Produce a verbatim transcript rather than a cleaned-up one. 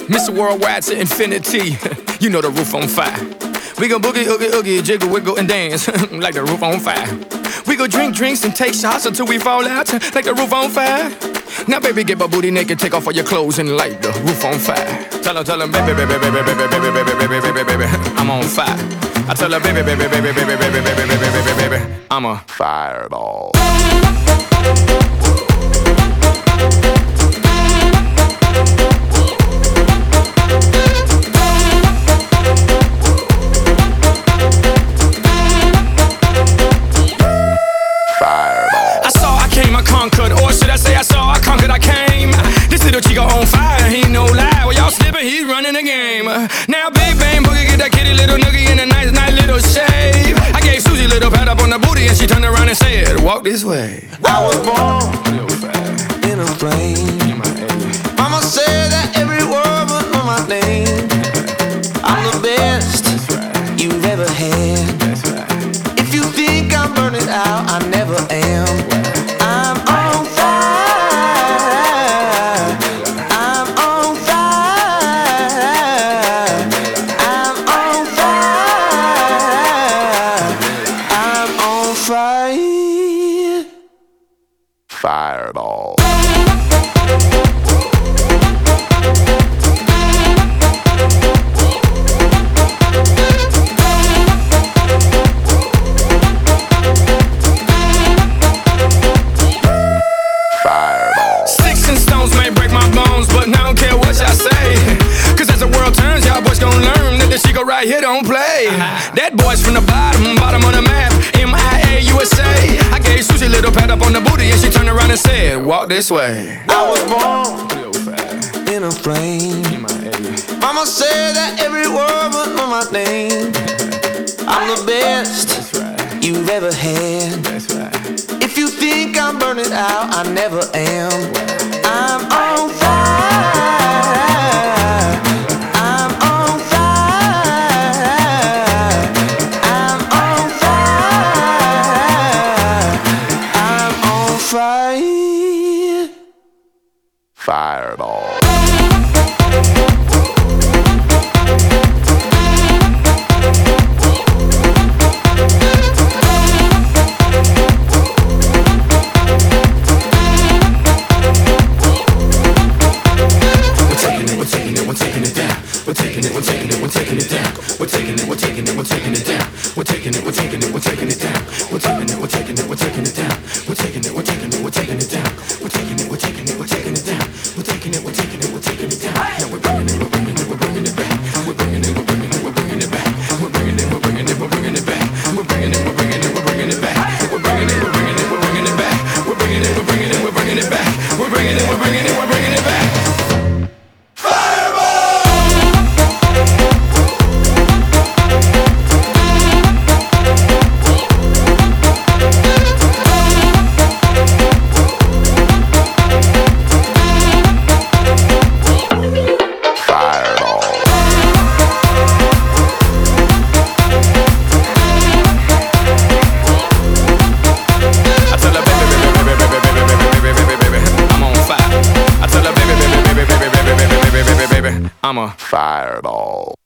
Mister Worldwide to infinity. You know the roof on fire. We gon' boogie, oogie, oogie, jiggle, wiggle, and dance like the roof on fire. We go drink drinks and take shots until we fall out like the roof on fire. Now baby, get my booty naked, take off all your clothes and light the roof on fire. Tell her, tell her, baby, baby, baby, baby, baby, baby, baby, baby, baby, baby, I'm on fire. I tell her, baby, baby, baby, baby, baby, baby, baby, baby, baby, baby, I'm a fireball. Conquered, or should I say I saw, I conquered, I came. This little chico on fire, he no lie. Well, y'all slipping, he's running the game. Now big bang boogie, get that kitty little noogie in a nice, nice little shave. I gave Susie a little pat up on the booty and she turned around and said, walk this way. I was born in a plane. Mama said that every word would know my name. I'm the best you've ever had. If you think I'm burning out, I never am. I'm on fire. I'm on fire. I'm on fire. I'm on fire. Fireball. Right here don't play. That boy's from the bottom, bottom of the map. M I A U S A. I gave Susie a little pat up on the booty and she turned around and said, walk this way. I was born in a plane. Mama said that every word would know my name. I'm the best you've ever had. If you think I'm burning out, I never am. I'm on fire. Fireball. I'm a fireball.